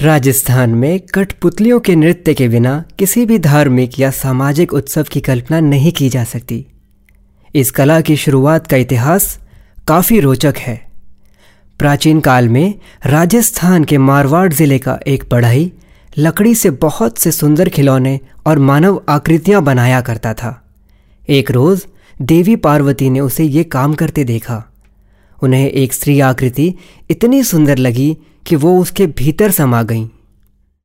राजस्थान में कठपुतलियों के नृत्य के बिना किसी भी धार्मिक या सामाजिक उत्सव की कल्पना नहीं की जा सकती। इस कला की शुरुआत का इतिहास काफ़ी रोचक है। प्राचीन काल में राजस्थान के मारवाड़ ज़िले का एक बढ़ई लकड़ी से बहुत से सुंदर खिलौने और मानव आकृतियां बनाया करता था। एक रोज़ देवी पार्वती ने उसे ये काम करते देखा। उन्हें एक स्त्री आकृति इतनी सुंदर लगी कि वो उसके भीतर समा गईं।